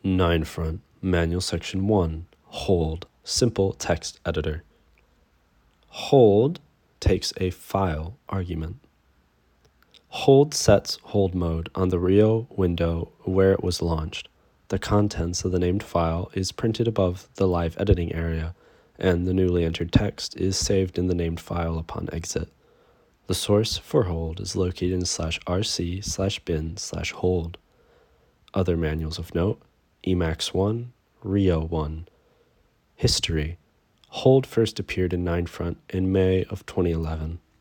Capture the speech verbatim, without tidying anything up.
nine front, Manual Section one, Hold, Simple Text Editor. Hold takes a file argument. Hold sets hold mode on the Rio window where it was launched. The contents of the named file is printed above the live editing area, and the newly entered text is saved in the named file upon exit. The source for hold is located in slash rc slash bin slash hold. Other manuals of note: Emacs one, Rio one. History: Hold first appeared in nine front in May of twenty eleven.